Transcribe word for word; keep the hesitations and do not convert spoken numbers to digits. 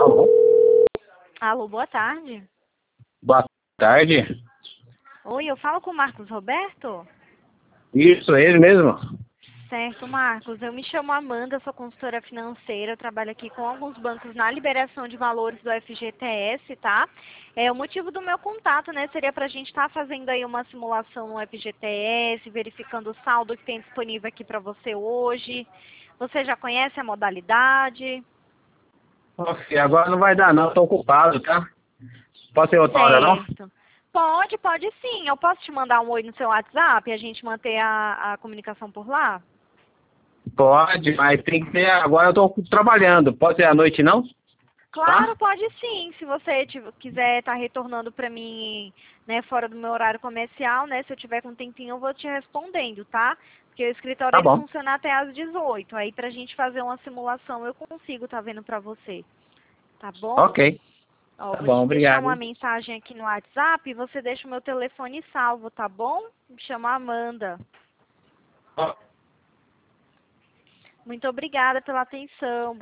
Alô? Alô, boa tarde. Boa tarde. Oi, eu falo com o Marcos Roberto? Isso, ele mesmo. Certo, Marcos. Eu me chamo Amanda, sou consultora financeira, eu trabalho aqui com alguns bancos na liberação de valores do F G T S, tá? É, o motivo do meu contato, né, seria para a gente estar fazendo aí uma simulação no F G T S, verificando o saldo que tem disponível aqui para você hoje. Você já conhece a modalidade? Ok, agora não vai dar não, tô ocupado, tá? Pode ser outra hora, não? Certo. Pode, pode sim. Eu posso te mandar um oi no seu WhatsApp e a gente manter a, a comunicação por lá? Pode, mas tem que ser... Agora eu tô trabalhando. Pode ser à noite, não? Claro, Tá? pode sim. Se você tiv- quiser estar retornando para mim, né, fora do meu horário comercial, né, se eu tiver com um tempinho, eu vou te respondendo, tá? Porque o escritório Tá ele bom. funciona até às dezoito. Aí pra gente fazer uma simulação, eu consigo estar vendo para você, tá bom? Ok. Ó, Tá vou bom, te deixar obrigado. uma mensagem aqui no WhatsApp e você deixa o meu telefone salvo, tá bom? Me chama Amanda. Ó, Muito obrigada pela atenção.